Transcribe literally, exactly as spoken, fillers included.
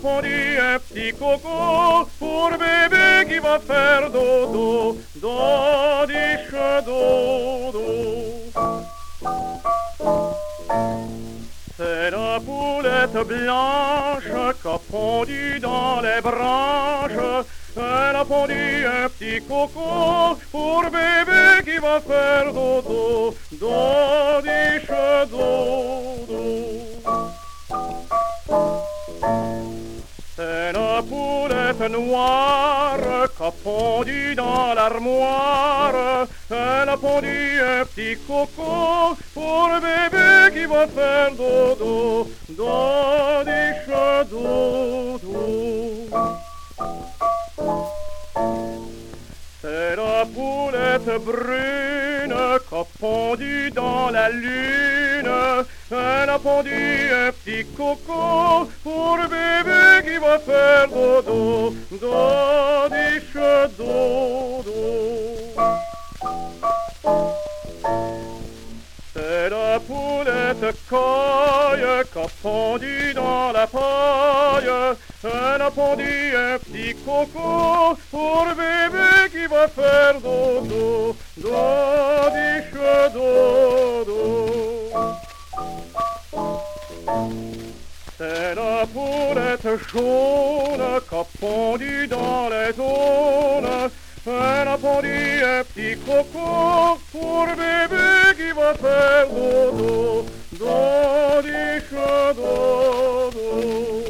pondu un petit coco pour bébé qui va faire dodo, dodiche dodo. C'est la poulette blanche qu'a pondu dans les branches. Elle a pondu un petit coco pour bébé qui va faire dodo, dodiche dodo. C'est la poulette noire qu'a pondu dans l'armoire. Elle a pondu un petit coco pour bébé qui va faire dodo, dodiche dodo. C'est la poulette brune qu'a pondu dans la lune. Elle a pondu un petit coco pour bébé qui va faire dodo, dodiche dodo. C'est la poulette coille qu'a pondu dans la paille. Elle a pondu un petit coco pour bébé qui va faire dodo, dodiche dodo. C'est la poulette jaune qu'a pondu dans les aunes. Elle a pondu un petit coco pour bébé qui va faire dodo, dodiche dodo.